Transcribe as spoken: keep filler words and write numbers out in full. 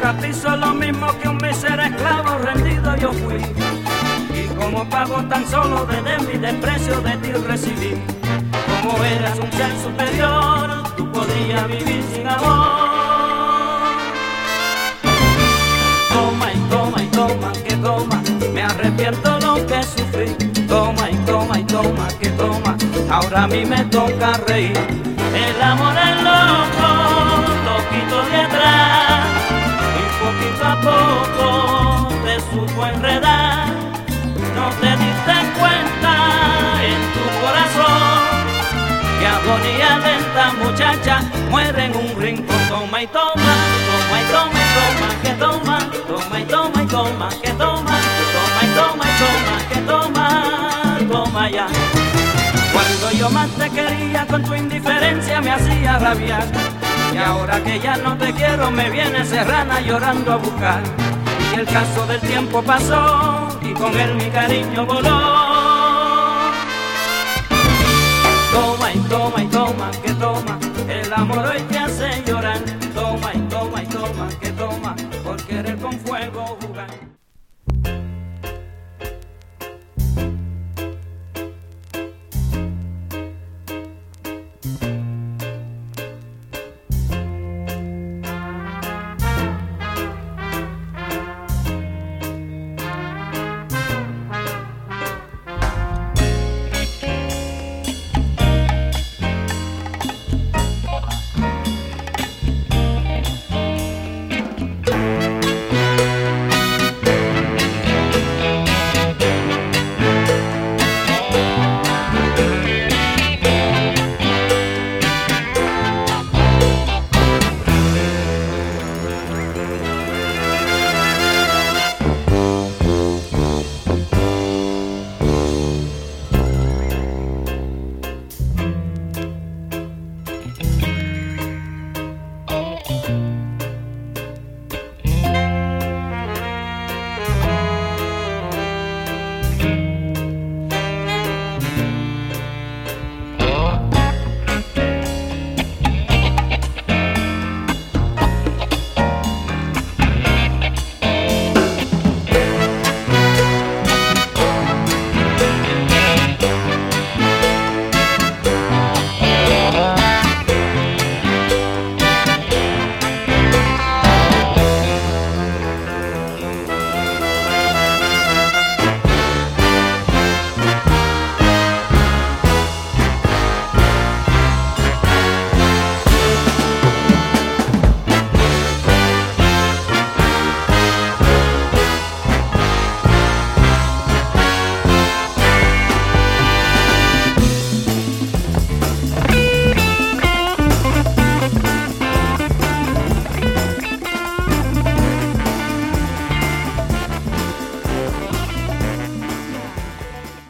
tapizo lo mismo que un mísero esclavo rendido yo fui. Y como pago tan solo desde mi desprecio de ti recibí. Como eras un ser superior, tú podrías vivir sin amor. Toma y toma y toma, que toma, me arrepiento lo que sufrí. Toma y toma y toma, que toma, ahora a mí me toca reír. El amor es loco, lo quito de atrás, y poquito a poco te supo enredar. No te diste cuenta en tu corazón que agonía lenta muchacha muere en un rincón. Toma y toma, toma y toma y toma, que toma, toma y toma y toma, que toma, toma y toma y toma, que toma, toma ya. Cuando yo más te quería con tu indiferencia me hacía rabiar. Y ahora que ya no te quiero me viene serrana llorando a buscar. Y el caso del tiempo pasó y con él mi cariño voló.